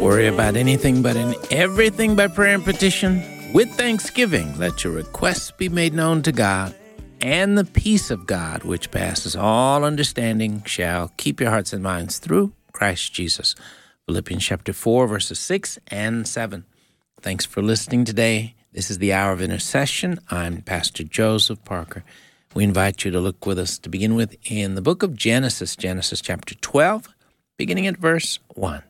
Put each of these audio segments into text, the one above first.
worry about anything but in everything by prayer and petition. With thanksgiving, let your requests be made known to God, and the peace of God, which passes all understanding, shall keep your hearts and minds through Christ Jesus. Philippians chapter 4, verses 6 and 7. Thanks for listening today. This is the Hour of Intercession. I'm Pastor Joseph Parker. We invite you to look with us to begin with in the book of Genesis chapter 12, beginning at verse 1.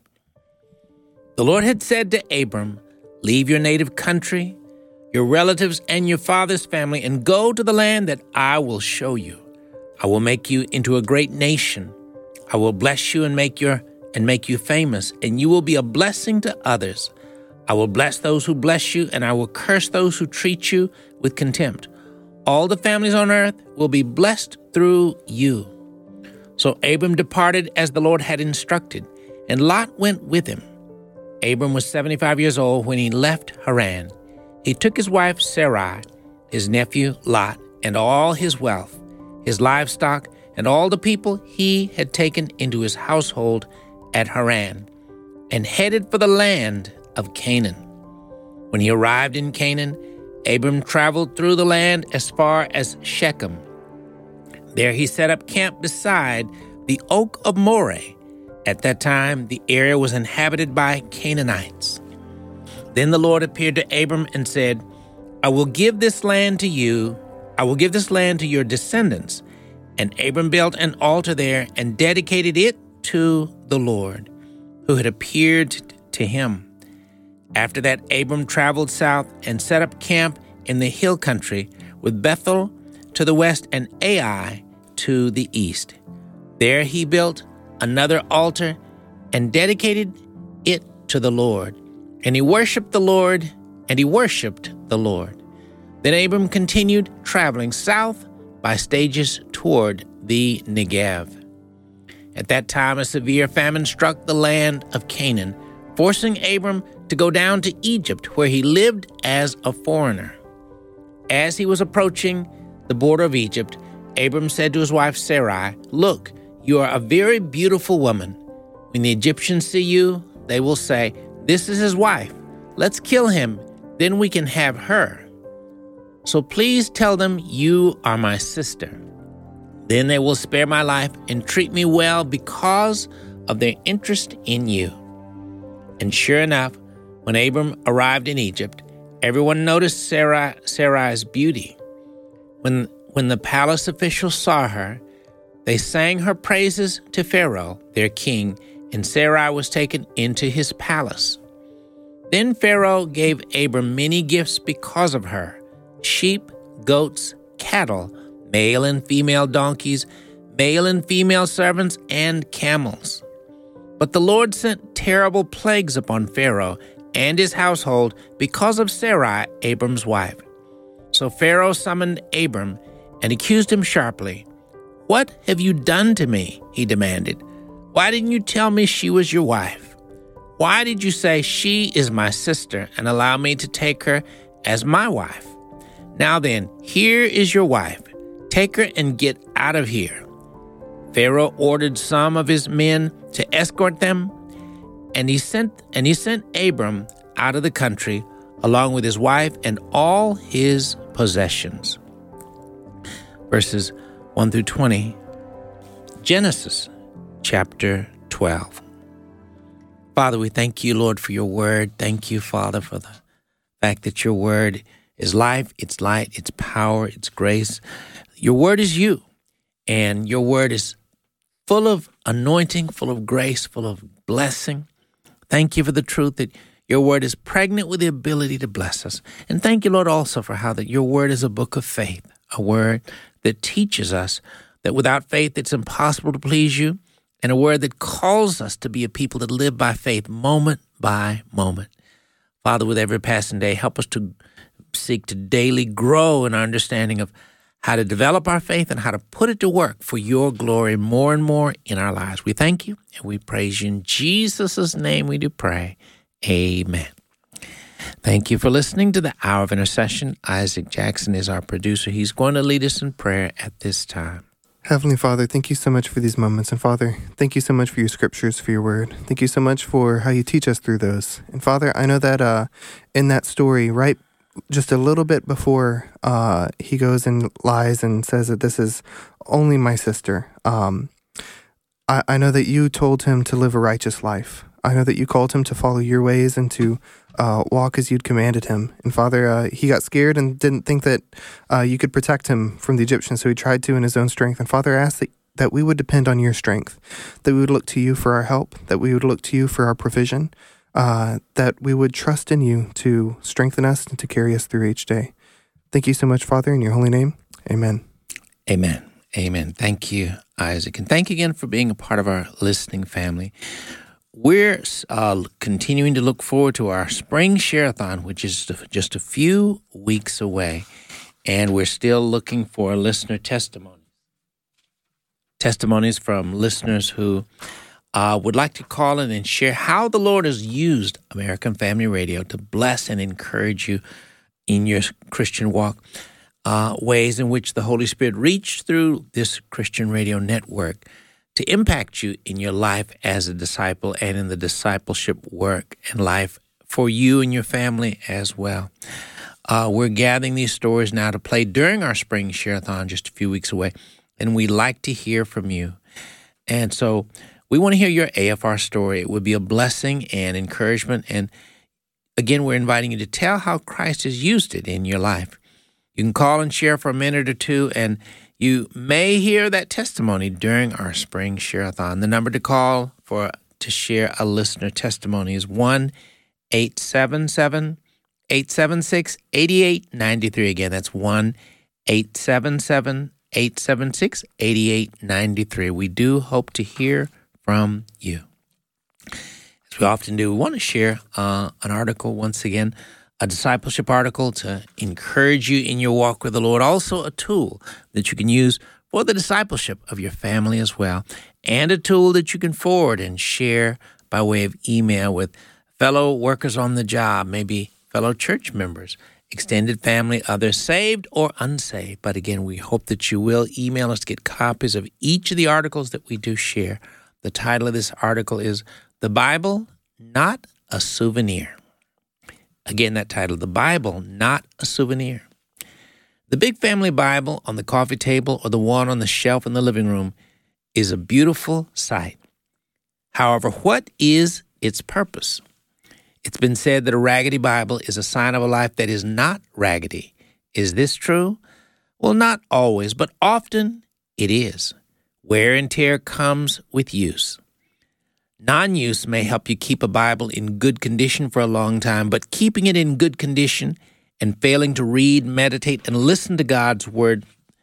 The Lord had said to Abram, "Leave your native country, your relatives, and your father's family, and go to the land that I will show you. I will make you into a great nation. I will bless you and make you famous, and you will be a blessing to others. I will bless those who bless you, and I will curse those who treat you with contempt. All the families on earth will be blessed through you." So Abram departed as the Lord had instructed, and Lot went with him. Abram was 75 years old when he left Haran. He took his wife Sarai, his nephew Lot, and all his wealth, his livestock, and all the people he had taken into his household at Haran, and headed for the land of Canaan. When he arrived in Canaan, Abram traveled through the land as far as Shechem. There he set up camp beside the oak of Moreh. At that time, the area was inhabited by Canaanites. Then the Lord appeared to Abram and said, I will give this land to you. I will give this land to your descendants. And Abram built an altar there and dedicated it to the Lord, who had appeared to him. After that, Abram traveled south and set up camp in the hill country, with Bethel to the west and Ai to the east. There he built another altar and dedicated it to the Lord. And he worshiped the Lord, Then Abram continued traveling south by stages toward the Negev. At that time, a severe famine struck the land of Canaan, forcing Abram to go down to Egypt, where he lived as a foreigner. As he was approaching the border of Egypt, Abram said to his wife Sarai, "Look, you are a very beautiful woman. When the Egyptians see you, they will say, 'This is his wife. Let's kill him, then we can have her.' So please tell them you are my sister. Then they will spare my life and treat me well because of their interest in you." And sure enough, when Abram arrived in Egypt, everyone noticed Sarai's beauty. When the palace officials saw her, they sang her praises to Pharaoh, their king, and Sarai was taken into his palace. Then Pharaoh gave Abram many gifts because of her: sheep, goats, cattle, male and female donkeys, male and female servants, and camels. But the Lord sent terrible plagues upon Pharaoh and his household because of Sarai, Abram's wife. So Pharaoh summoned Abram and accused him sharply. "What have you done to me?" he demanded. "Why didn't you tell me she was your wife? Why did you say she is my sister and allow me to take her as my wife? Now then, here is your wife. Take her and get out of here." Pharaoh ordered some of his men to escort them, and he sent Abram out of the country along with his wife and all his possessions. Verses 1 through 20, Genesis chapter 12. Father, we thank you, Lord, for your word. Thank you, Father, for the fact that your word is life, it's light, it's power, it's grace. Your word is you, and your word is full of anointing, full of grace, full of blessing. Thank you for the truth that your word is pregnant with the ability to bless us. And thank you, Lord, also for how that your word is a book of faith, a word that teaches us that without faith it's impossible to please you, and a word that calls us to be a people that live by faith moment by moment. Father, with every passing day, help us to seek to daily grow in our understanding of how to develop our faith and how to put it to work for your glory more and more in our lives. We thank you and we praise you. In Jesus' name we do pray. Amen. Thank you for listening to the Hour of Intercession. Isaac Jackson is our producer. He's going to lead us in prayer at this time. Heavenly Father, thank you so much for these moments. And Father, thank you so much for your scriptures, for your word. Thank you so much for how you teach us through those. And Father, I know that in that story, right, just a little bit before he goes and lies and says that this is only my sister, I know that you told him to live a righteous life. I know that you called him to follow your ways and to walk as you'd commanded him. And Father, he got scared and didn't think that you could protect him from the Egyptians, so he tried to in his own strength. And Father, I ask that we would depend on your strength, that we would look to you for our help, that we would look to you for our provision, that we would trust in you to strengthen us and to carry us through each day. Thank you so much, Father, in your holy name. Amen. Amen. Amen. Thank you, Isaac. And thank you again for being a part of our listening family. We're continuing to look forward to our spring share-a-thon, which is just a few weeks away, and we're still looking for listener testimonies from listeners who would like to call in and share how the Lord has used American Family Radio to bless and encourage you in your Christian walk, ways in which the Holy Spirit reached through this Christian radio network to impact you in your life as a disciple and in the discipleship work and life for you and your family as well. We're gathering these stories now to play during our spring share-a-thon just a few weeks away, and we like to hear from you. And so we want to hear your AFR story. It would be a blessing and encouragement. And again, we're inviting you to tell how Christ has used it in your life. You can call and share for a minute or two, and you may hear that testimony during our spring share-a-thon. The number to call to share a listener testimony is 1-877-876-8893. Again, that's 1-877-876-8893. We do hope to hear from you. As we often do, we want to share an article once again, a discipleship article to encourage you in your walk with the Lord, also a tool that you can use for the discipleship of your family as well, and a tool that you can forward and share by way of email with fellow workers on the job, maybe fellow church members, extended family, others saved or unsaved. But again, we hope that you will email us to get copies of each of the articles that we do share. The title of this article is The Bible, Not a Souvenir. Again, that title, The Bible, Not a Souvenir. The big family Bible on the coffee table or the one on the shelf in the living room is a beautiful sight. However, what is its purpose? It's been said that a raggedy Bible is a sign of a life that is not raggedy. Is this true? Well, not always, but often it is. Wear and tear comes with use. Non-use may help you keep a Bible in good condition for a long time, but keeping it in good condition and failing to read, meditate, and listen to God through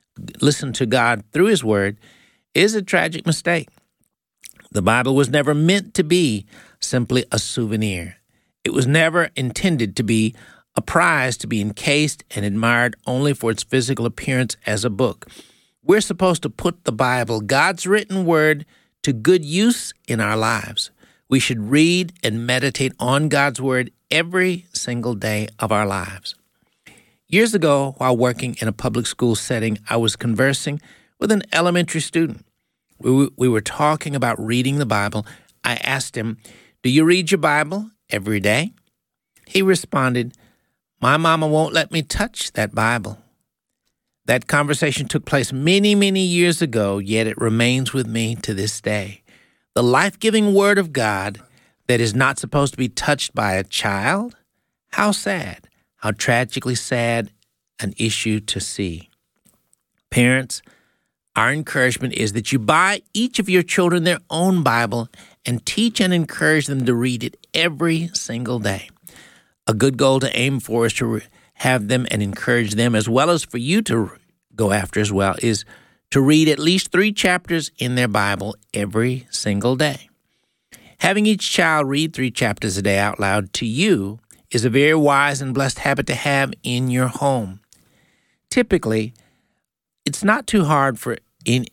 His Word is a tragic mistake. The Bible was never meant to be simply a souvenir. It was never intended to be a prize to be encased and admired only for its physical appearance as a book. We're supposed to put the Bible, God's written Word, to good use in our lives. We should read and meditate on God's Word every single day of our lives. Years ago, while working in a public school setting, I was conversing with an elementary student. We were talking about reading the Bible. I asked him, "Do you read your Bible every day?" He responded, "My mama won't let me touch that Bible." That conversation took place many, many years ago, yet it remains with me to this day. The life-giving Word of God that is not supposed to be touched by a child? How sad, how tragically sad an issue to see. Parents, our encouragement is that you buy each of your children their own Bible and teach and encourage them to read it every single day. A good goal to aim for is to have them and encourage them, as well as for you to go after as well, is to read at least 3 chapters in their Bible every single day. Having each child read 3 chapters a day out loud to you is a very wise and blessed habit to have in your home. Typically, that's not too hard for any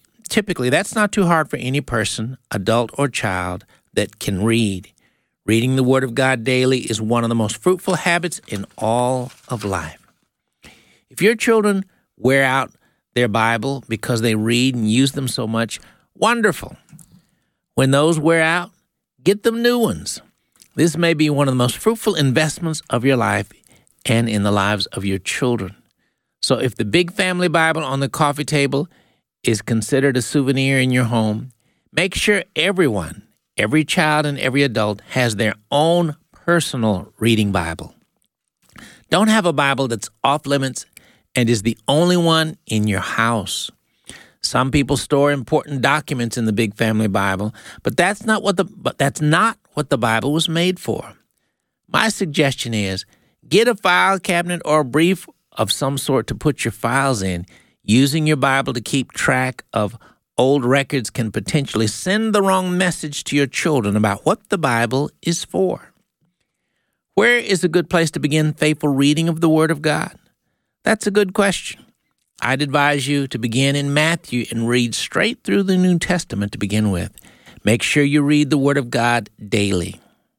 person, adult or child, that can read. Reading the Word of God daily is one of the most fruitful habits in all of life. If your children wear out their Bible because they read and use them so much. Wonderful. When those wear out, get them new ones. This may be one of the most fruitful investments of your life and in the lives of your children. So if the big family Bible on the coffee table is considered a souvenir in your home, make sure everyone, every child and every adult has their own personal reading Bible. Don't have a Bible that's off limits and is the only one in your house. Some people store important documents in the big family Bible, but that's not what the Bible was made for. My suggestion is get a file cabinet or a brief of some sort to put your files in. Using your Bible to keep track of old records can potentially send the wrong message to your children about what the Bible is for. Where is a good place to begin faithful reading of the Word of God? That's a good question. I'd advise you to begin in Matthew and read straight through the New Testament to begin with. Make sure you read the Word of God daily.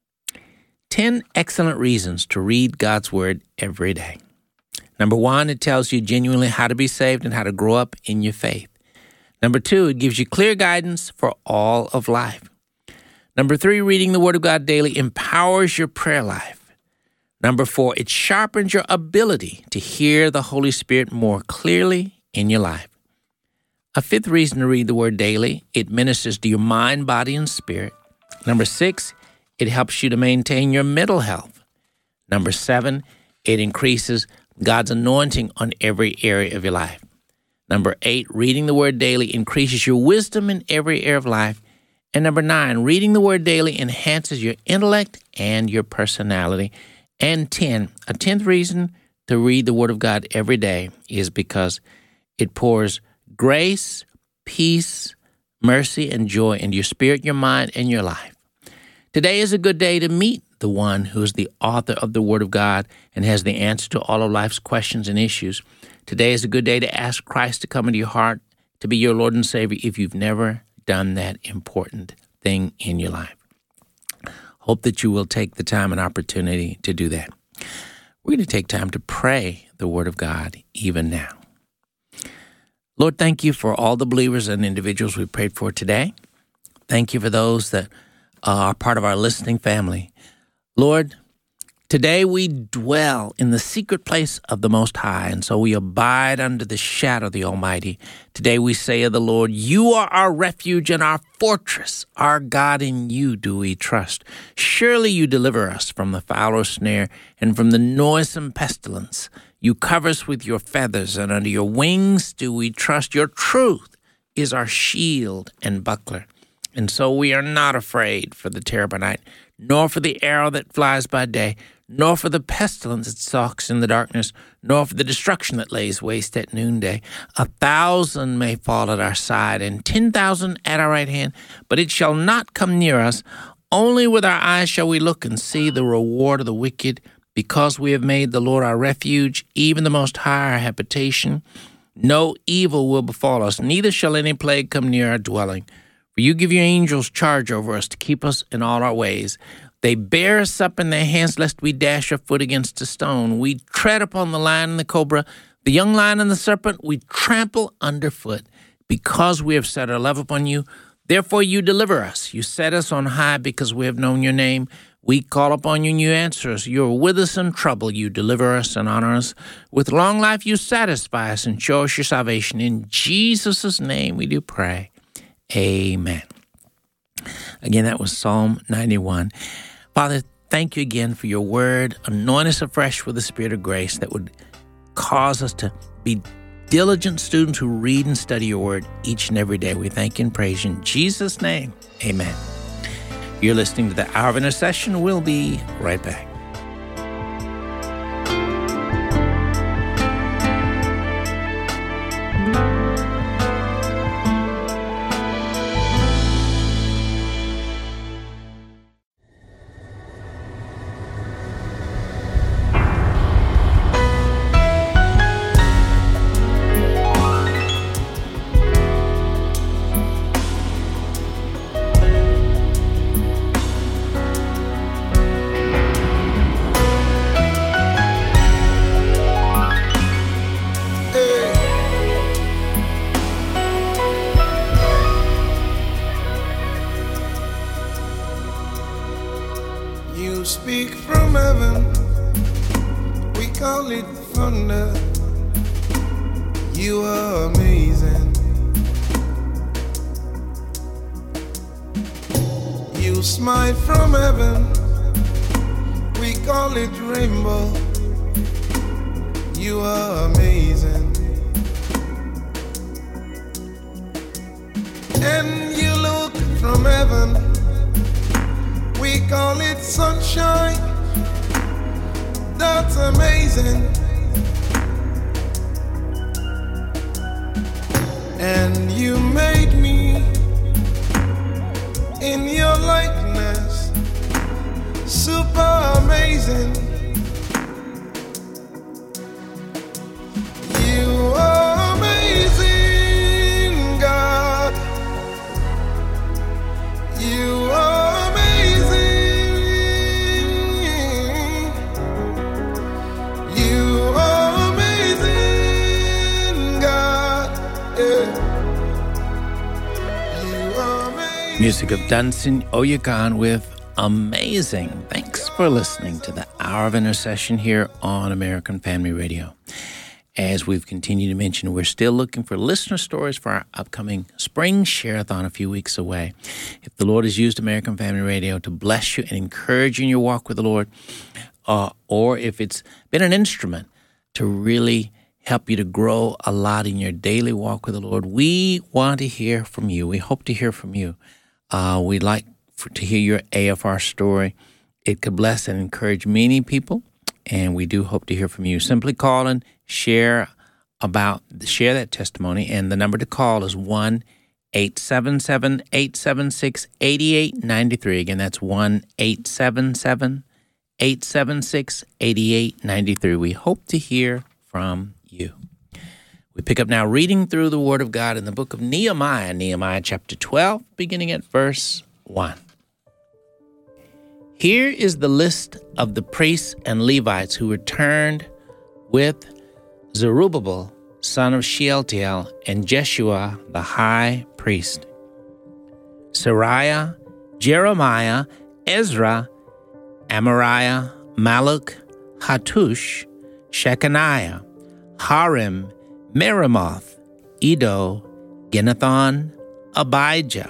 10 excellent reasons to read God's Word every day. Number 1, it tells you genuinely how to be saved and how to grow up in your faith. Number 2, it gives you clear guidance for all of life. Number 3, reading the Word of God daily empowers your prayer life. Number 4, it sharpens your ability to hear the Holy Spirit more clearly in your life. A 5th reason to read the Word daily, it ministers to your mind, body, and spirit. Number 6, it helps you to maintain your mental health. Number 7, it increases God's anointing on every area of your life. Number 8, reading the Word daily increases your wisdom in every area of life. And number 9, reading the Word daily enhances your intellect and your personality. And 10, a 10th reason to read the Word of God every day is because it pours grace, peace, mercy, and joy into your spirit, your mind, and your life. Today is a good day to meet the one who is the author of the Word of God and has the answer to all of life's questions and issues. Today is a good day to ask Christ to come into your heart, to be your Lord and Savior if you've never done that important thing in your life. Hope that you will take the time and opportunity to do that. We're going to take time to pray the Word of God even now. Lord, thank you for all the believers and individuals we prayed for today. Thank you for those that are part of our listening family. Lord, today we dwell in the secret place of the Most High, and so we abide under the shadow of the Almighty. Today we say of the Lord, you are our refuge and our fortress. Our God, in you do we trust. Surely you deliver us from the fowler's snare and from the noisome pestilence. You cover us with your feathers, and under your wings do we trust. Your truth is our shield and buckler. And so we are not afraid for the terror by night, nor for the arrow that flies by day, nor for the pestilence that stalks in the darkness, nor for the destruction that lays waste at noonday. 1,000 may fall at our side, and 10,000 at our right hand, but it shall not come near us. Only with our eyes shall we look and see the reward of the wicked, because we have made the Lord our refuge, even the Most High our habitation. No evil will befall us, neither shall any plague come near our dwelling. For you give your angels charge over us to keep us in all our ways. They bear us up in their hands, lest we dash our foot against a stone. We tread upon the lion and the cobra, the young lion and the serpent, we trample underfoot. Because we have set our love upon you, therefore you deliver us. You set us on high because we have known your name. We call upon you and you answer us. You are with us in trouble. You deliver us and honor us. With long life you satisfy us and show us your salvation. In Jesus' name we do pray. Amen. Again, that was Psalm 91. Father, thank you again for your word. Anoint us afresh with the Spirit of grace that would cause us to be diligent students who read and study your word each and every day. We thank you and praise you in Jesus' name. Amen. You're listening to the Hour of Intercession. We'll be right back. You speak from heaven, we call it thunder. You are amazing. You smite from heaven, we call it rainbow. You are amazing. And you look from heaven, we call it sunshine. That's amazing. And you made me in your likeness, super amazing. You are amazing, God. You are amazing. You are amazing, God. Yeah. You are amazing. Music of Dunsin Oyekan with Amazing. Thanks for listening to the Hour of Intercession here on American Family Radio. As we've continued to mention, we're still looking for listener stories for our upcoming Spring Share-a-thon a few weeks away. If the Lord has used American Family Radio to bless you and encourage you in your walk with the Lord, or if it's been an instrument to really help you to grow a lot in your daily walk with the Lord, we want to hear from you. We hope to hear from you. We'd like to hear your AFR story. It could bless and encourage many people, and we do hope to hear from you. Simply call and share that testimony, and the number to call is 1-877-876-8893. Again, that's 1-877-876-8893. We hope to hear from you. We pick up now reading through the Word of God in the book of Nehemiah chapter 12, beginning at verse 1. Here is the list of the priests and Levites who returned with Zerubbabel, son of Shealtiel, and Jeshua, the high priest. Sariah, Jeremiah, Ezra, Amariah, Maluk, Hattush, Shechaniah, Harim, Meremoth, Iddo, Ginnethon, Abijah,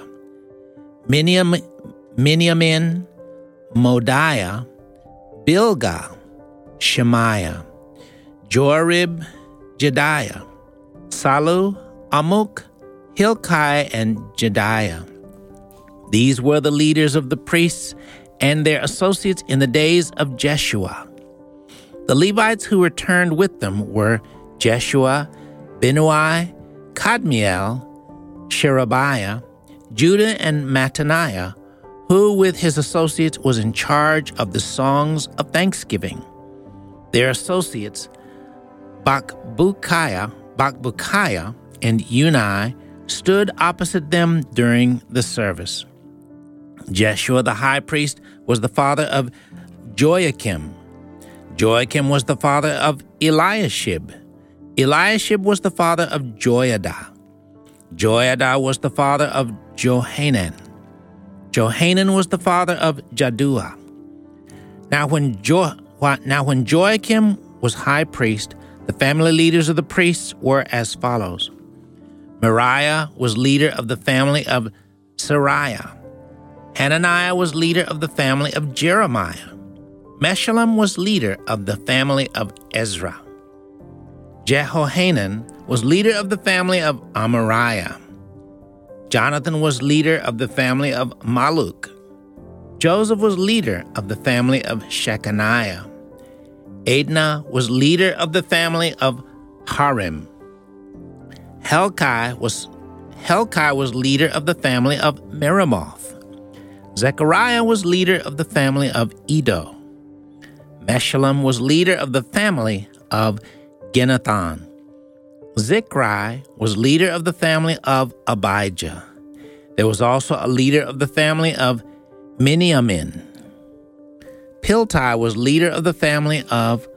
Miniamin, Modiah, Bilgah, Shemaiah, Joarib, Jediah, Salu, Amuk, Hilkiah, and Jediah. These were the leaders of the priests and their associates in the days of Jeshua. The Levites who returned with them were Jeshua, Binnui, Kadmiel, Sherebiah, Judah, and Mattaniah, who with his associates was in charge of the songs of thanksgiving. Their associates, Bakbukiah and Unai, stood opposite them during the service. Jeshua the high priest was the father of Joachim. Joachim was the father of Eliashib. Eliashib was the father of Joiada. Joiada was the father of Johanan. Johanan was the father of Jaddua. Now when Joachim was high priest, the family leaders of the priests were as follows. Moriah was leader of the family of Sariah. Hananiah was leader of the family of Jeremiah. Meshullam was leader of the family of Ezra. Jehohanan was leader of the family of Amariah. Jonathan was leader of the family of Maluk. Joseph was leader of the family of Shechaniah. Adnah was leader of the family of Harim. Helkai was leader of the family of Meremoth. Zechariah was leader of the family of Iddo. Meshullam was leader of the family of Ginnethon. Zichri was leader of the family of Abijah. There was also a leader of the family of Miniamin. Piltai was leader of the family of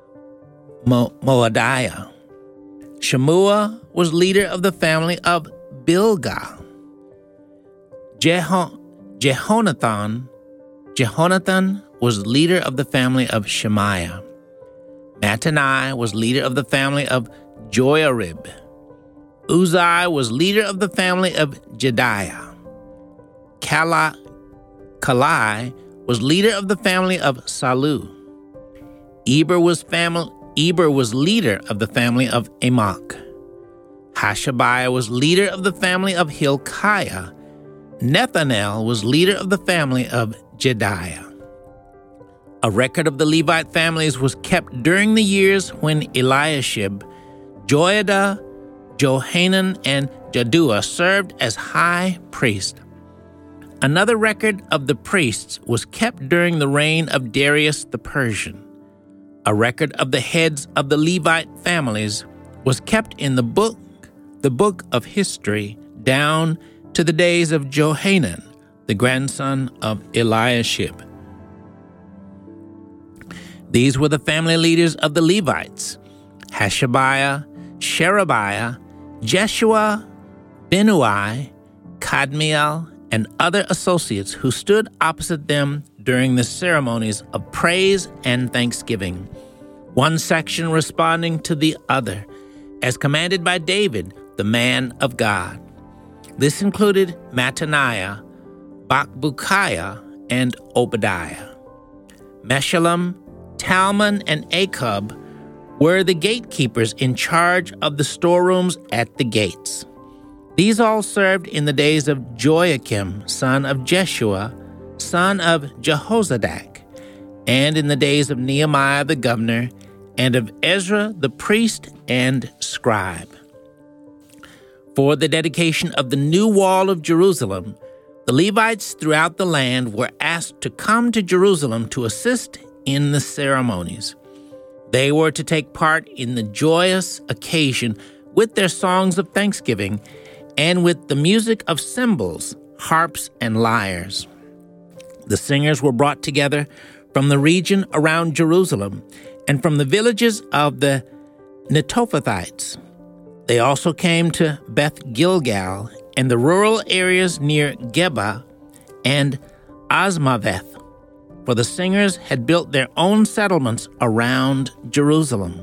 Moadiah. Shemua was leader of the family of Bilgah. Jehonathan was leader of the family of Shemaiah. Mattanai was leader of the family of Joiarib. Uzai was leader of the family of Jediah. Kalai was leader of the family of Salu. Eber was leader of the family of Amok. Hashabiah was leader of the family of Hilkiah. Nethanel was leader of the family of Jediah. A record of the Levite families was kept during the years when Eliashib, Joiada, Johanan, and Jaddua served as high priest. Another record of the priests was kept during the reign of Darius the Persian. A record of the heads of the Levite families was kept in the book of history, down to the days of Johanan, the grandson of Eliashib. These were the family leaders of the Levites: Hashabiah, Sherebiah, Jeshua, Binnui, Kadmiel, and other associates who stood opposite them during the ceremonies of praise and thanksgiving, one section responding to the other, as commanded by David, the man of God. This included Mattaniah, Bakbukiah, and Obadiah. Meshullam, Talmon, and Akub were the gatekeepers in charge of the storerooms at the gates. These all served in the days of Joachim, son of Jeshua, son of Jehozadak, and in the days of Nehemiah the governor, and of Ezra the priest and scribe. For the dedication of the new wall of Jerusalem, the Levites throughout the land were asked to come to Jerusalem to assist in the ceremonies. They were to take part in the joyous occasion with their songs of thanksgiving and with the music of cymbals, harps, and lyres. The singers were brought together from the region around Jerusalem and from the villages of the Netophathites. They also came to Beth Gilgal and the rural areas near Geba and Azmaveth, for the singers had built their own settlements around Jerusalem.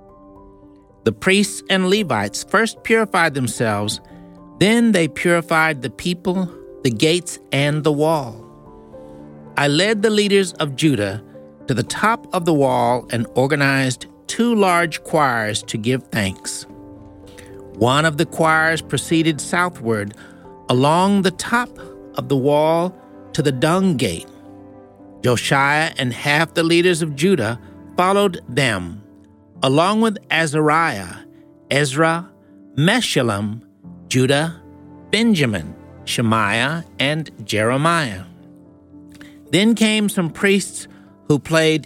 The priests and Levites first purified themselves, then they purified the people, the gates, and the wall. I led the leaders of Judah to the top of the wall and organized 2 large choirs to give thanks. One of the choirs proceeded southward along the top of the wall to the dung gate. Josiah and half the leaders of Judah followed them, along with Azariah, Ezra, Meshullam, Judah, Benjamin, Shemaiah, and Jeremiah. Then came some priests who played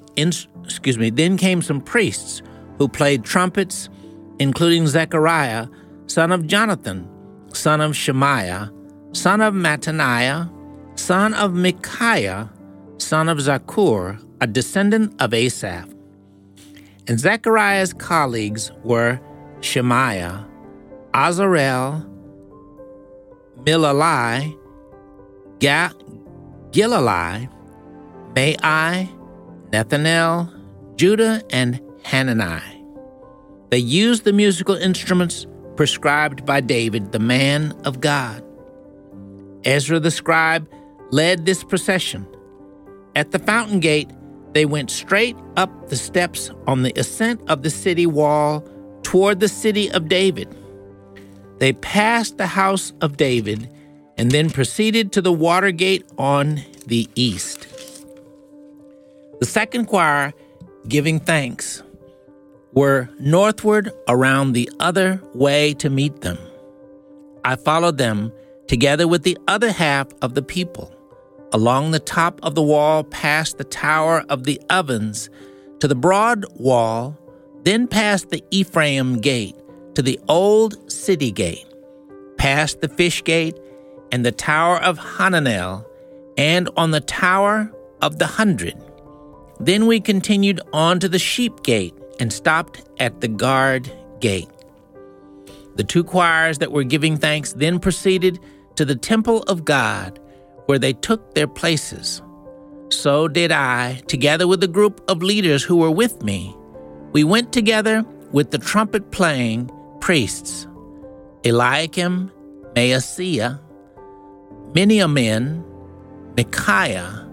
trumpets, including Zechariah, son of Jonathan, son of Shemaiah, son of Mattaniah, son of Micaiah, son of Zakur, a descendant of Asaph. And Zechariah's colleagues were Shemaiah, Azarel, Milalai, Gilalai, Mai, Nethanel, Judah, and Hanani. They used the musical instruments prescribed by David, the man of God. Ezra the scribe led this procession. At the fountain gate, they went straight up the steps on the ascent of the city wall toward the city of David. They passed the house of David and then proceeded to the water gate on the east. The second choir, giving thanks, were northward around the other way to meet them. I followed them together with the other half of the people, along the top of the wall past the tower of the ovens to the broad wall, then past the Ephraim gate to the old city gate, past the fish gate and the tower of Hananel, and on the tower of the 100. Then we continued on to the sheep gate and stopped at the guard gate. The 2 choirs that were giving thanks then proceeded to the temple of God, where they took their places. So did I, together with a group of leaders who were with me. We went together with the trumpet playing priests, Eliakim, Maaseiah, Miniamin, Micaiah,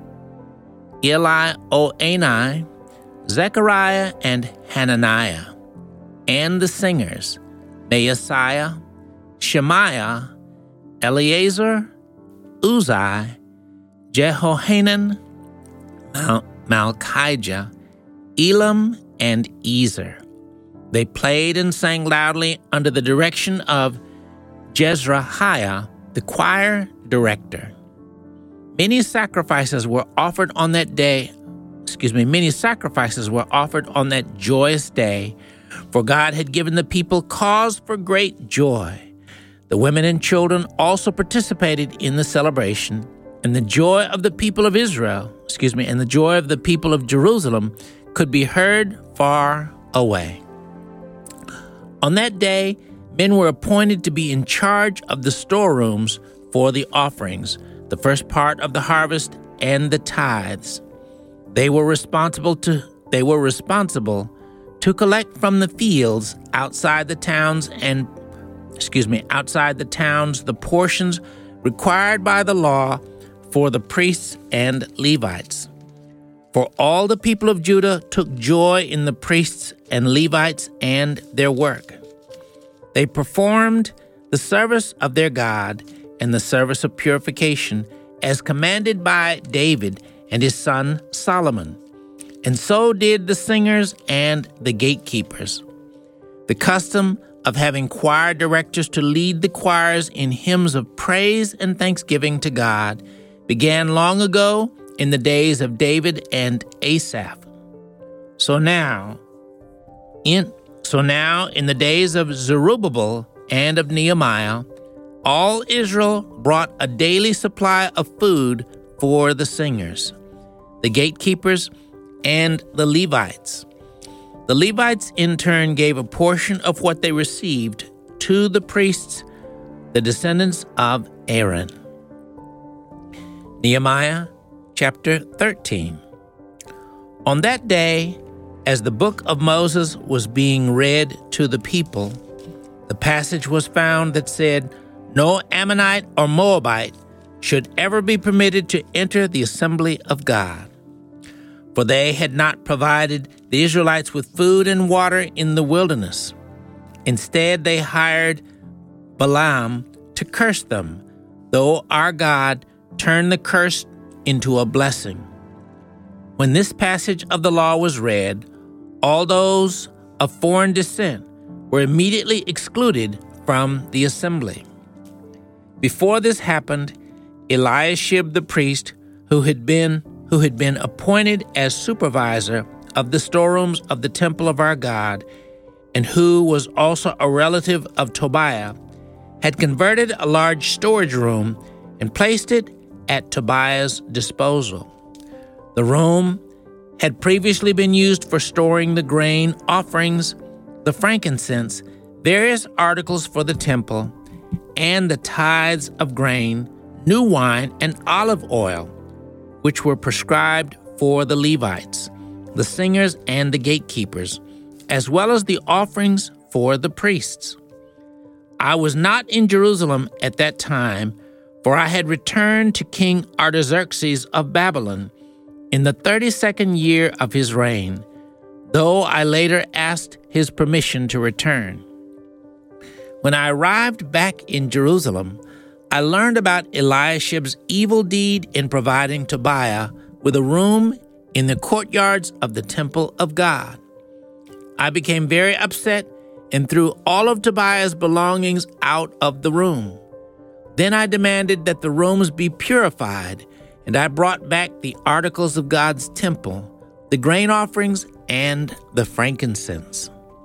Elioenai, Zechariah, and Hananiah, and the singers, Maaseiah, Shemaiah, Eleazar, Uzai, Jehohanan, Malchijah, Elam, and Ezer. They played and sang loudly under the direction of Jezrahiah, the choir director. Many sacrifices were offered on that joyous day, for God had given the people cause for great joy. The women and children also participated in the celebration, and the joy of the people of Jerusalem could be heard far away. On that day, men were appointed to be in charge of the storerooms for the offerings, the first part of the harvest, and the tithes. They were responsible to collect from the fields outside the towns the portions required by the law for the priests and Levites. For all the people of Judah took joy in the priests and Levites and their work. They performed the service of their God and the service of purification as commanded by David and his son Solomon. And so did the singers and the gatekeepers. The custom of having choir directors to lead the choirs in hymns of praise and thanksgiving to God began long ago in the days of David and Asaph. So now, in the days of Zerubbabel and of Nehemiah, all Israel brought a daily supply of food for the singers, the gatekeepers, and the Levites. The Levites in turn gave a portion of what they received to the priests, the descendants of Aaron. Nehemiah chapter 13. On that day, as the book of Moses was being read to the people, the passage was found that said, "No Ammonite or Moabite should ever be permitted to enter the assembly of God. For they had not provided the Israelites with food and water in the wilderness. Instead, they hired Balaam to curse them, though our God turned the curse into a blessing." When this passage of the law was read, all those of foreign descent were immediately excluded from the assembly. Before this happened, Eliashib the priest, who had been appointed as supervisor of the storerooms of the temple of our God, and who was also a relative of Tobiah, had converted a large storage room and placed it at Tobiah's disposal. The room had previously been used for storing the grain offerings, the frankincense, various articles for the temple, and the tithes of grain, new wine, and olive oil, which were prescribed for the Levites, the singers, and the gatekeepers, as well as the offerings for the priests. I was not in Jerusalem at that time, for I had returned to King Artaxerxes of Babylon in the 32nd year of his reign, though I later asked his permission to return. When I arrived back in Jerusalem, I learned about Eliashib's evil deed in providing Tobiah with a room in the courtyards of the temple of God. I became very upset and threw all of Tobiah's belongings out of the room. Then I demanded that the rooms be purified, and I brought back the articles of God's temple, the grain offerings, and the frankincense.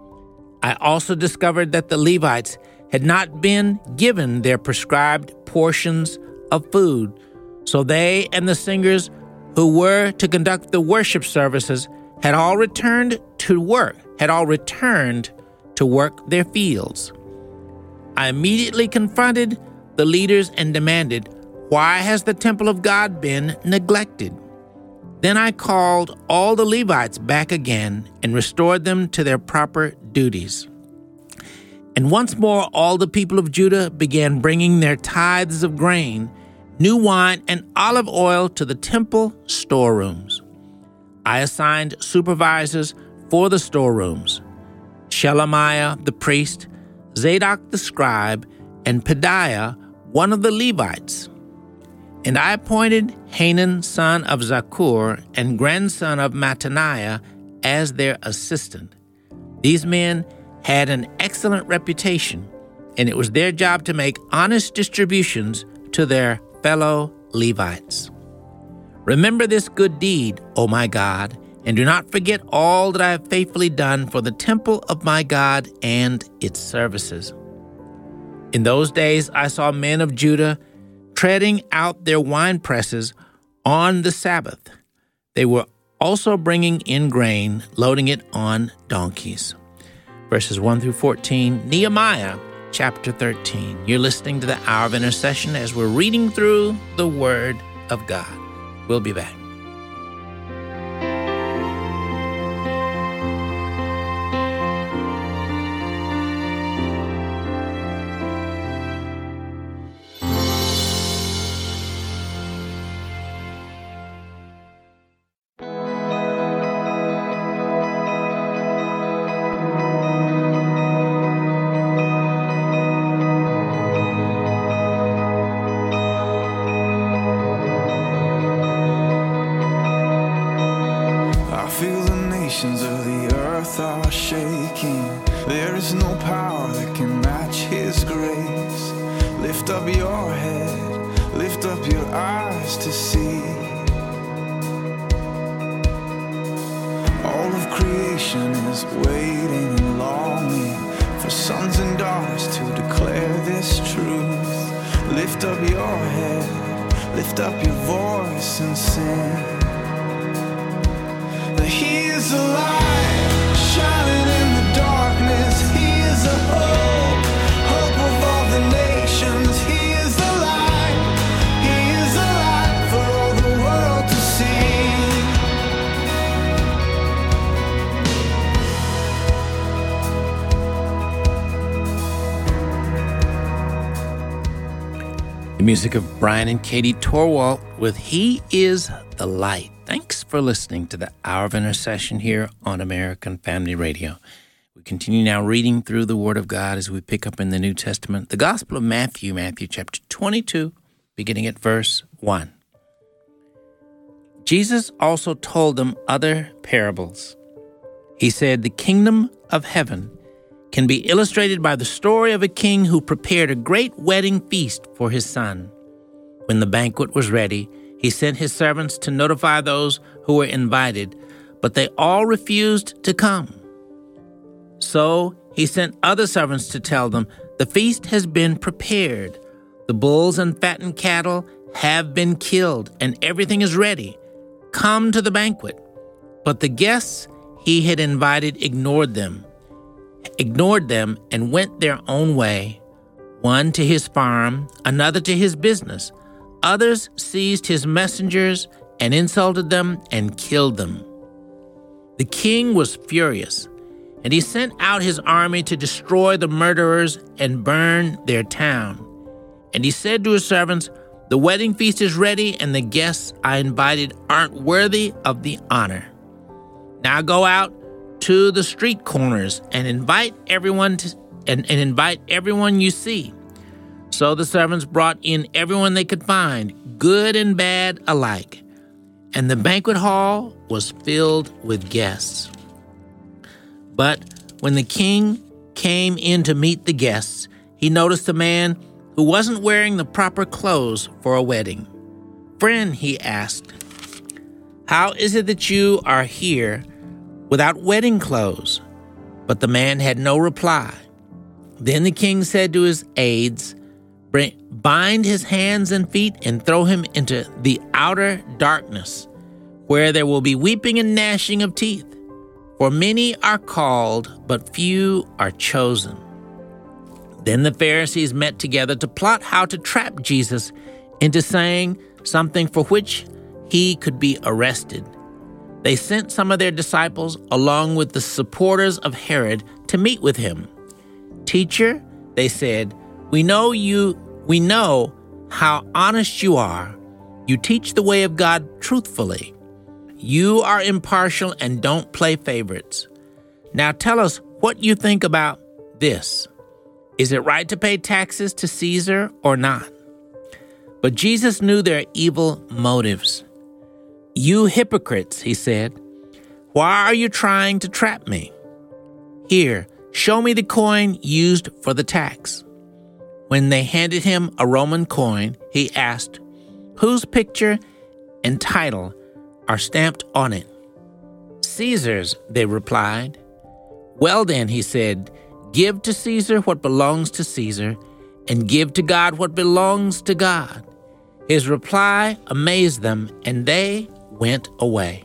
I also discovered that the Levites had not been given their prescribed portions of food, so they and the singers who were to conduct the worship services had all returned to work their fields. I immediately confronted the leaders and demanded, "Why has the temple of God been neglected?" Then I called all the Levites back again and restored them to their proper duties. And once more all the people of Judah began bringing their tithes of grain, new wine, and olive oil to the temple storerooms. I assigned supervisors for the storerooms: Shelemiah the priest, Zadok the scribe, and Pedaiah, one of the Levites. And I appointed Hanan son of Zakur and grandson of Mattaniah as their assistant. These men had an excellent reputation, and it was their job to make honest distributions to their fellow Levites. Remember this good deed, O my God, and do not forget all that I have faithfully done for the temple of my God and its services. In those days I saw men of Judah treading out their wine presses on the Sabbath. They were also bringing in grain, loading it on donkeys. Verses 1 through 14, Nehemiah chapter 13. You're listening to the Hour of Intercession as we're reading through the Word of God. We'll be back. Of the earth are shaking. There is no power that can match His grace. Lift up your head, lift up your eyes to see. All of creation is waiting and longing for sons and daughters to declare this truth. Lift up your head, lift up your voice and sing. He is a light shining in the darkness. He is a hope, hope of all the nations. He is the light. He is a light for all the world to The music of Brian and Katie Torwalt with He is the Light. Thanks for listening to the Hour of Intercession here on American Family Radio. We continue now reading through the Word of God as we pick up in the New Testament, the Gospel of Matthew, Matthew chapter 22, beginning at verse 1. Jesus also told them other parables. He said, "The kingdom of heaven can be illustrated by the story of a king who prepared a great wedding feast for his son. When the banquet was ready, he sent his servants to notify those who were invited, but they all refused to come. So he sent other servants to tell them, 'The feast has been prepared. The bulls and fattened cattle have been killed, and everything is ready. Come to the banquet.' But the guests he had invited ignored them and went their own way, one to his farm, another to his business. Others seized his messengers and insulted them and killed them. The king was furious, and he sent out his army to destroy the murderers and burn their town. And he said to his servants, 'The wedding feast is ready, and the guests I invited aren't worthy of the honor. Now go out to the street corners and invite everyone invite everyone you see.' So the servants brought in everyone they could find, good and bad alike, and the banquet hall was filled with guests. But when the king came in to meet the guests, he noticed a man who wasn't wearing the proper clothes for a wedding. 'Friend,' he asked, 'how is it that you are here without wedding clothes?' But the man had no reply. Then the king said to his aides, 'Bind his hands and feet and throw him into the outer darkness, where there will be weeping and gnashing of teeth. For many are called, but few are chosen.' Then the Pharisees met together to plot how to trap Jesus into saying something for which he could be arrested. They sent some of their disciples along with the supporters of Herod to meet with him. "Teacher," they said, we know how honest you are. You teach the way of God truthfully. You are impartial and don't play favorites. Now tell us what you think about this. Is it right to pay taxes to Caesar or not?" But Jesus knew their evil motives. "You hypocrites," he said, "why are you trying to trap me? Here, show me the coin used for the tax." When they handed him a Roman coin, he asked, "Whose picture and title are stamped on it?" "Caesar's," they replied. "Well then," he said, "give to Caesar what belongs to Caesar, and give to God what belongs to God." His reply amazed them, and they went away.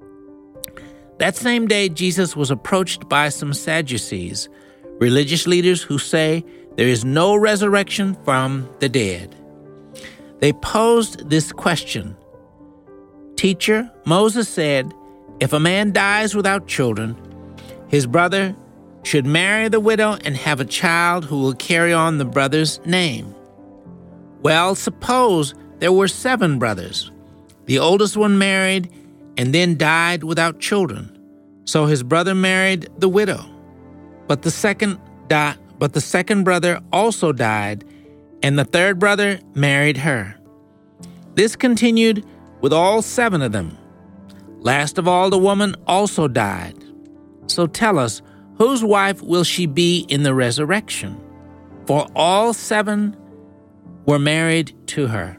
That same day, Jesus was approached by some Sadducees, religious leaders who say there is no resurrection from the dead. They posed this question: "Teacher, Moses said, if a man dies without children, his brother should marry the widow and have a child who will carry on the brother's name. Well, suppose there were 7 brothers. The oldest one married and then died without children. So his brother married the widow. But the second brother also died, and the third brother married her. This continued with all 7 of them. Last of all, the woman also died. So tell us, whose wife will she be in the resurrection? For all 7 were married to her."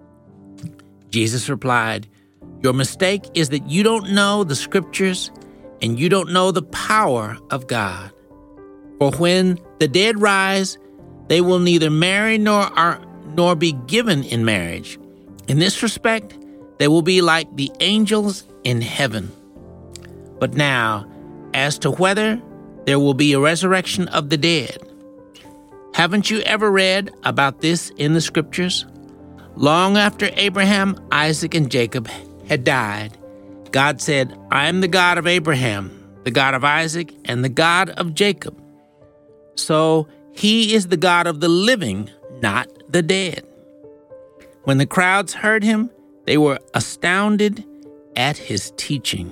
Jesus replied, "Your mistake is that you don't know the scriptures and you don't know the power of God. For when the dead rise, they will neither marry nor be given in marriage. In this respect, they will be like the angels in heaven. But now, as to whether there will be a resurrection of the dead, haven't you ever read about this in the scriptures? Long after Abraham, Isaac, and Jacob had died, God said, 'I am the God of Abraham, the God of Isaac, and the God of Jacob.' So he is the God of the living, not the dead." When the crowds heard him, they were astounded at his teaching.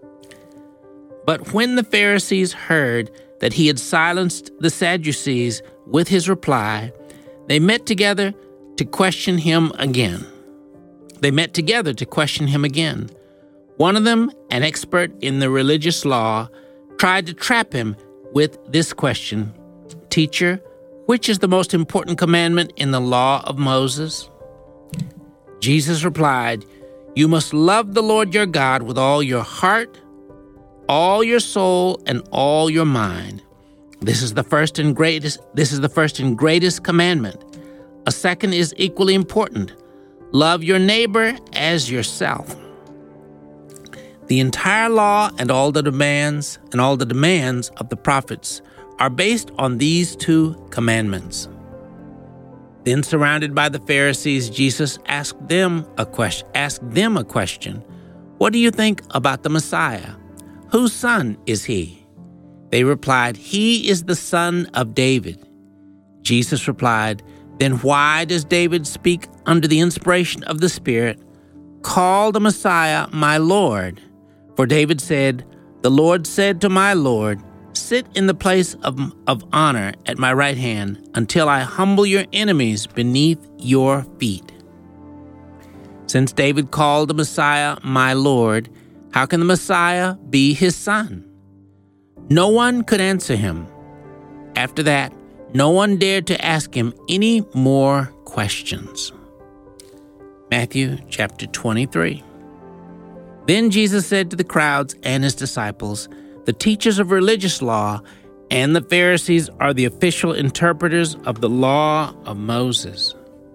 But when the Pharisees heard that he had silenced the Sadducees with his reply, they met together to question him again. One of them, an expert in the religious law, tried to trap him with this question: "Teacher, which is the most important commandment in the law of Moses?" Jesus replied, "You must love the Lord your God with all your heart, all your soul, and all your mind. This is the first and greatest commandment. A second is equally important. Love your neighbor as yourself. The entire law and all the demands of the prophets are based on these 2 commandments." Then, surrounded by the Pharisees, Jesus asked them a question. "What do you think about the Messiah? Whose son is he?" They replied, "He is the son of David." Jesus replied, "Then why does David speak under the inspiration of the Spirit, 'Call the Messiah my Lord'? For David said, 'The Lord said to my Lord, sit in the place of honor at my right hand until I humble your enemies beneath your feet.' Since David called the Messiah my Lord, how can the Messiah be his son?" No one could answer him. After that, no one dared to ask him any more questions. Matthew chapter 23. Then Jesus said to the crowds and his disciples, "The teachers of religious law and the Pharisees are the official interpreters of the law of Moses.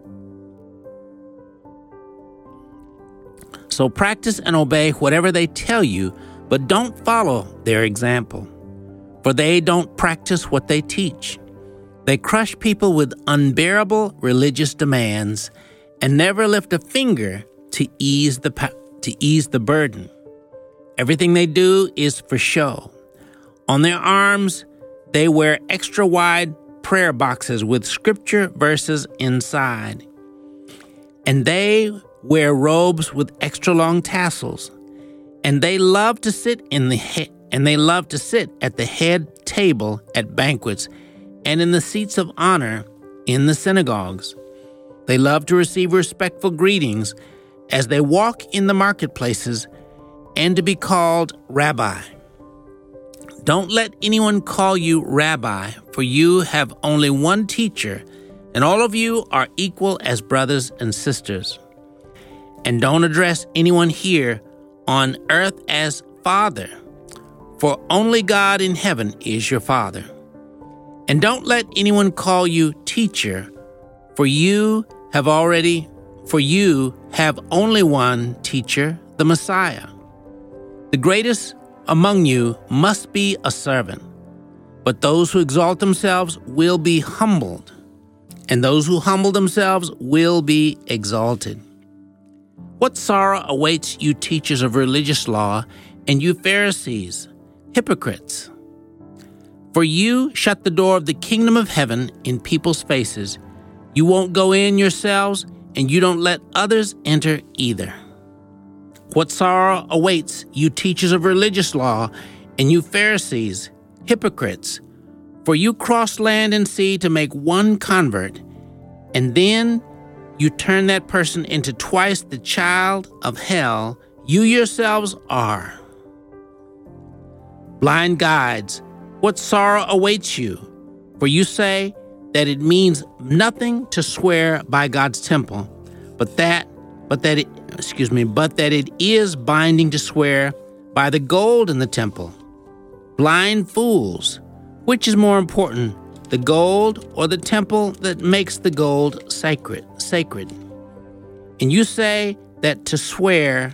So practice and obey whatever they tell you, but don't follow their example. For they don't practice what they teach. They crush people with unbearable religious demands and never lift a finger to ease the burden. Everything they do is for show. On their arms, they wear extra wide prayer boxes with scripture verses inside. And they wear robes with extra long tassels. And they love to sit at the head table at banquets and in the seats of honor in the synagogues. They love to receive respectful greetings as they walk in the marketplaces and to be called rabbi. Don't let anyone call you rabbi, for you have only one teacher, and all of you are equal as brothers and sisters. And don't address anyone here on earth as Father, for only God in heaven is your Father. And don't let anyone call you teacher, for you have only one teacher, the Messiah. The greatest among you must be a servant, but those who exalt themselves will be humbled, and those who humble themselves will be exalted. What sorrow awaits you teachers of religious law and you Pharisees, hypocrites! For you shut the door of the kingdom of heaven in people's faces. You won't go in yourselves, and you don't let others enter either. What sorrow awaits you teachers of religious law and you Pharisees, hypocrites! For you cross land and sea to make one convert, and then you turn that person into twice the child of hell you yourselves are. Blind guides, what sorrow awaits you? For you say that it means nothing to swear by God's temple, but that it is binding to swear by the gold in the temple. Blind fools, which is more important, the gold or the temple that makes the gold sacred? And you say that to swear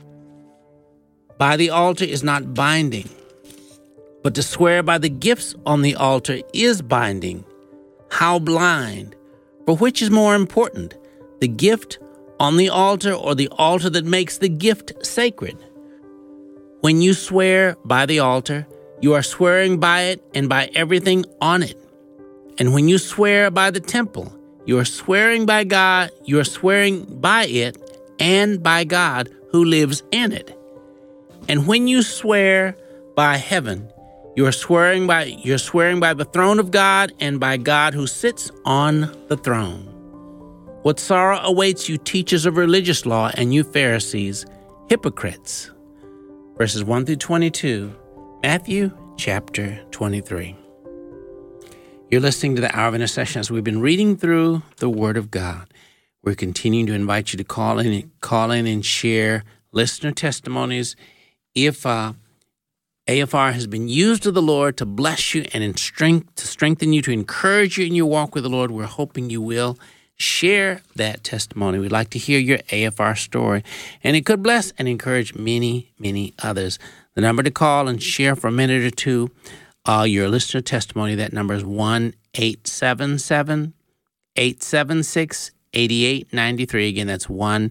by the altar is not binding, but to swear by the gifts on the altar is binding. How blind! For which is more important, the gift on the altar or the altar that makes the gift sacred? When you swear by the altar, you are swearing by it and by everything on it. And when you swear by the temple, you are swearing by God, you are swearing by it and by God who lives in it. And when you swear by heaven, you're swearing by the throne of God and by God who sits on the throne. What sorrow awaits you teachers of religious law and you Pharisees, hypocrites. Verses 1 through 22, Matthew chapter 23. You're listening to the Hour of Intercession as we've been reading through the Word of God. We're continuing to invite you to call in and share listener testimonies. If AFR has been used of the Lord to bless you and to strengthen you, to encourage you in your walk with the Lord, we're hoping you will share that testimony. We'd like to hear your AFR story, and it could bless and encourage many, many others. The number to call and share for a minute or two your listener testimony, that number is 1-877-876-8893. Again, that's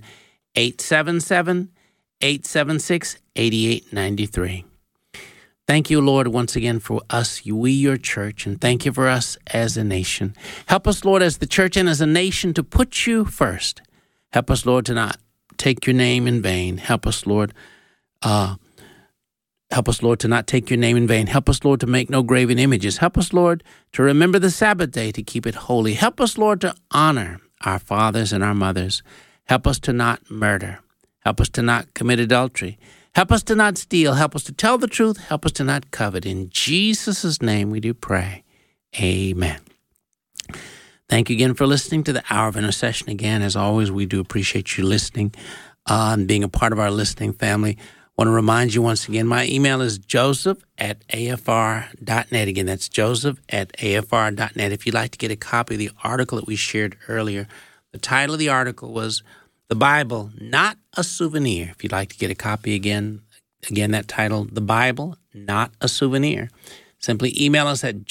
1-877-876-8893. Thank you, Lord, once again for us, we, your church, and thank you for us as a nation. Help us, Lord, as the church and as a nation to put you first. Help us, Lord, to not take your name in vain. Help us, Lord, to not take your name in vain. Help us, Lord, to make no graven images. Help us, Lord, to remember the Sabbath day, to keep it holy. Help us, Lord, to honor our fathers and our mothers. Help us to not murder. Help us to not commit adultery. Help us to not steal. Help us to tell the truth. Help us to not covet. In Jesus' name we do pray. Amen. Thank you again for listening to the Hour of Intercession. Again, as always, we do appreciate you listening and being a part of our listening family. I want to remind you once again, my email is joseph@afr.net. Again, that's joseph@afr.net. If you'd like to get a copy of the article that we shared earlier, the title of the article was The Bible, Not a Souvenir. If you'd like to get a copy again, that title, The Bible, Not a Souvenir. Simply email us at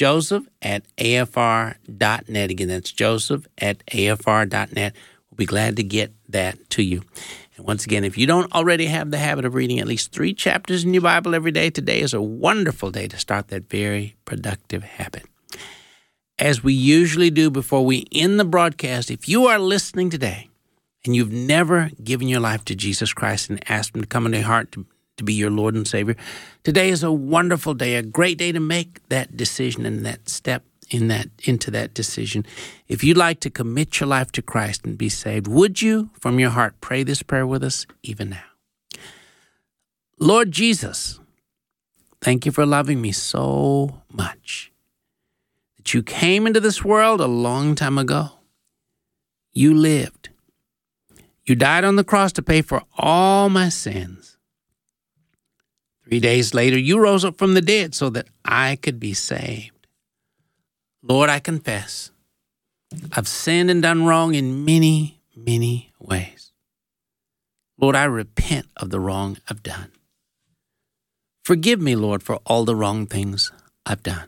joseph@afr.net. Again, that's joseph@afr.net. We'll be glad to get that to you. And once again, if you don't already have the habit of reading at least 3 chapters in your Bible every day, today is a wonderful day to start that very productive habit. As we usually do before we end the broadcast, if you are listening today and you've never given your life to Jesus Christ and asked him to come into your heart to be your Lord and Savior, today is a wonderful day, a great day to make that decision and that step into that decision. If you'd like to commit your life to Christ and be saved, would you, from your heart, pray this prayer with us even now? Lord Jesus, thank you for loving me so much that you came into this world a long time ago. You lived. You died on the cross to pay for all my sins. 3 days later, you rose up from the dead so that I could be saved. Lord, I confess, I've sinned and done wrong in many, many ways. Lord, I repent of the wrong I've done. Forgive me, Lord, for all the wrong things I've done.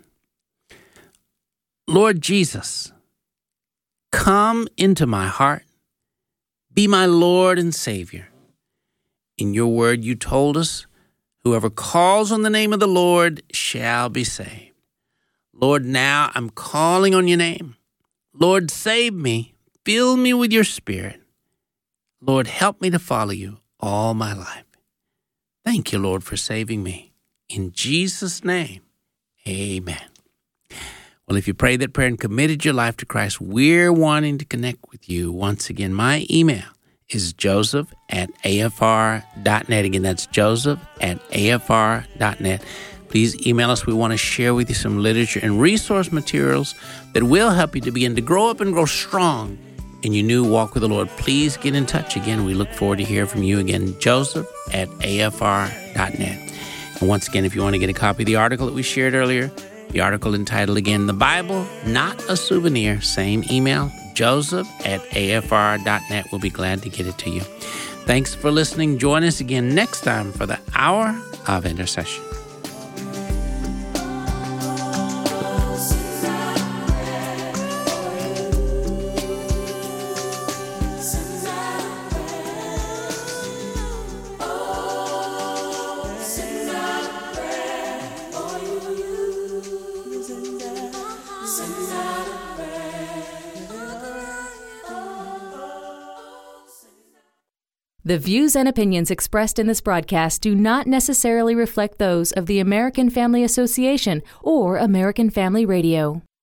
Lord Jesus, come into my heart. Be my Lord and Savior. In your word, you told us, whoever calls on the name of the Lord shall be saved. Lord, now I'm calling on your name. Lord, save me. Fill me with your Spirit. Lord, help me to follow you all my life. Thank you, Lord, for saving me. In Jesus' name, amen. Well, if you prayed that prayer and committed your life to Christ, we're wanting to connect with you. Once again, my email is joseph@afr.net. Again, that's joseph@afr.net. Please email us. We want to share with you some literature and resource materials that will help you to begin to grow up and grow strong in your new walk with the Lord. Please get in touch again. We look forward to hearing from you again, joseph@afr.net. And once again, if you want to get a copy of the article that we shared earlier, the article entitled again, The Bible, Not a Souvenir, same email, joseph@afr.net. We'll be glad to get it to you. Thanks for listening. Join us again next time for the Hour of Intercession. The views and opinions expressed in this broadcast do not necessarily reflect those of the American Family Association or American Family Radio.